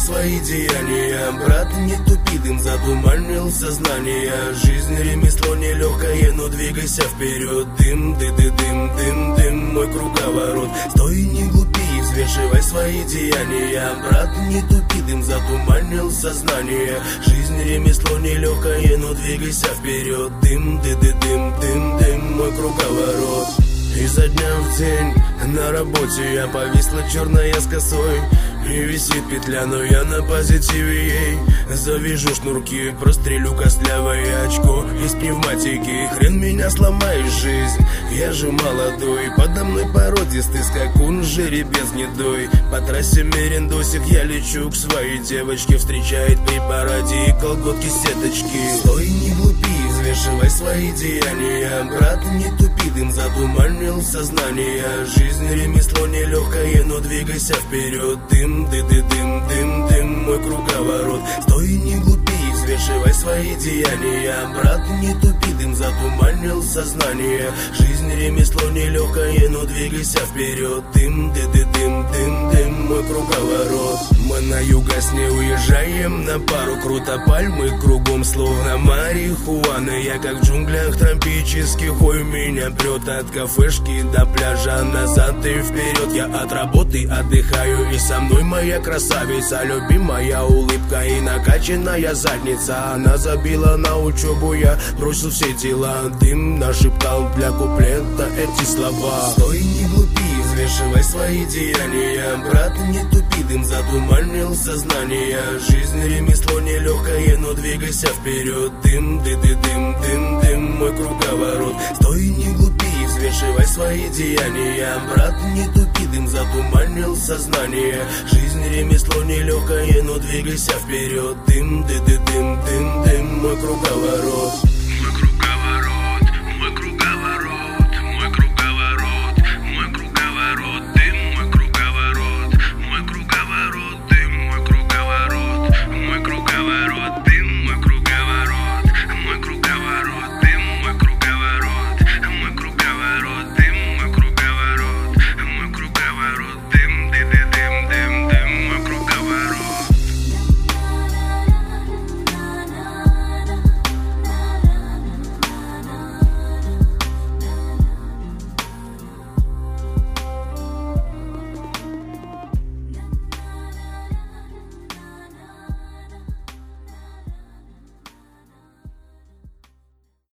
свои деяния. Брат, не тупи, дым затуманил сознание. Жизнь ремесло нелегкое, но двигайся вперед. Дым, дым, дым, дым, мой круговорот. Стой, не глупи, взвешивай свои деяния. Брат, не тупи, дым затуманил сознание. Жизнь ремесло нелегкое, но двигайся вперед. Дым, дым, дым, дым, мой круговорот. Изо дня в день на работе я повисла черная с косой. И висит петля, но я на позитиве ей. Завяжу шнурки, прострелю костлявое очко из пневматики. Хрен меня сломаешь, жизнь, я же молодой. Подо мной породистый скакун, жеребец гнедой. По трассе мерендосик я лечу к своей девочке. Встречает при параде и колготки сеточки. Стой, не глупи, взвешивай свои деяния. Брат, не тупи, дым затуманил сознание. Жизнь ремесло нелегкое, но двигайся вперед. Дым, дым, дым, дым, мой круговорот. Стой, не глупи, взвешивай свои деяния. Брат, не тупи, дым затуманил сознание. Жизнь ремесло нелегкое, но двигайся вперед. Дым, дым, дым, мой круговорот. Мы на юго не уезжаем на пару, круто пальмы кругом, словно марихуана. Я как в джунглях тропических, ой, меня прет от кафешки до пляжа, назад и вперед. Я от работы отдыхаю, и со мной моя красавица, любимая улыбка и накачанная задница. Она забила на учебу, я бросил все дела. Дым нашептал для куплета эти слова. Стой, не глупи, взвешивай свои деяния. Брат, не тупи, дым затуманил сознание. Жизнь ремесло нелегкое, но двигайся вперед. Дым, дым, дым, мой круговорот. Стой, не глупи, взвешивай свои деяния. Брат, не тупи, дым затуманил сознание. Жизнь ремесло нелегкое, но двигайся вперед. Дым, дым, мой круговорот.